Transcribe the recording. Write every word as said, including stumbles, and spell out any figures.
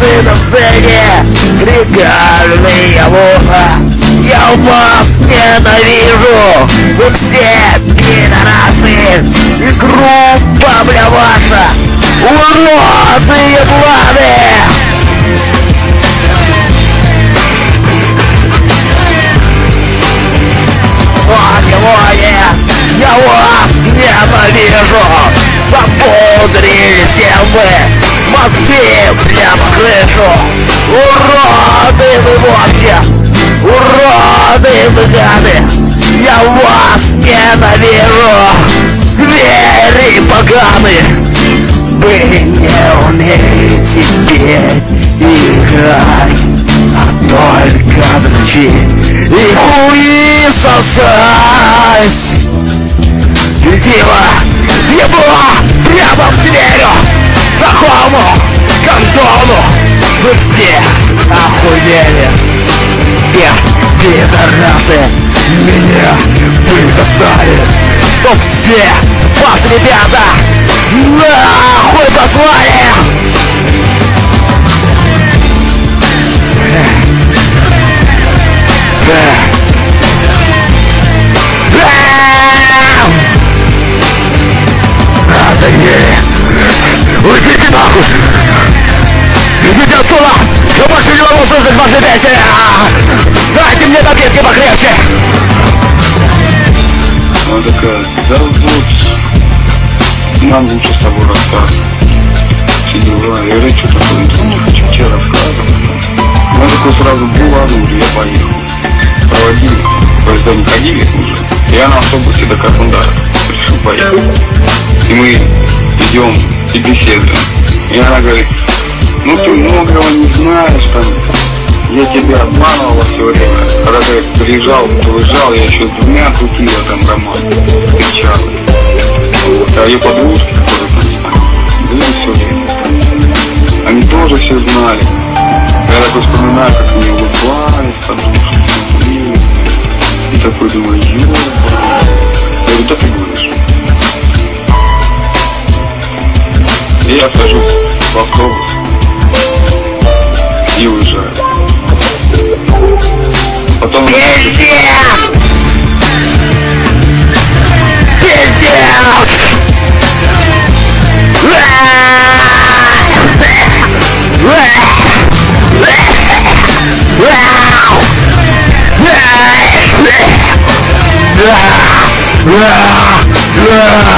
ты на сцене, крикали я в ухо. Я вас ненавижу, вы все пидорасы, и группа, бля, ваша, уроды ебланы! Сегодня я вас ненавижу, запудрили все вы, мозги прямо в крышу, уроды вы вообще, уроды вы гады, я вас ненавижу, звери поганые, вы не умеете петь и играть, а только дрочить и хуи сосать. Летело ебло прямо в дверь, знакому кондону. Вы все охуели, все пидорасы меня высосали. Чтоб все вас, ребята, нахуй послали. Уйдите нахуй! Идите отсюда! Я больше не могу слушать ваши песни! Дайте мне таблетки покрепче! Она такая, да вот, нам лучше с тобой рассказывать. Все дела, я говорю, что такое? Ну, не хочу тебе рассказывать. Она такой сразу бумагу, я поехал. Проводили, поезда не ходили уже. Я на автобусе до Краснодара решил поехать. И мы идем и беседуем. И она говорит, ну ты многого не знаешь, там, я тебя обманывал во все время. Когда ты приезжал, уезжал, я еще с двумя крутила там роман, встречал. Вот. А ее подружки, которые там с нами, были все время. Они тоже все знали. Я такой вспоминаю, как они улыбались, подружки, смотрели. И такой думаю, ё-моё. Я говорю, да ты говоришь. И я сажусь в автобус и уезжаю. Потом... Пиздец! Пиздец! Yeah!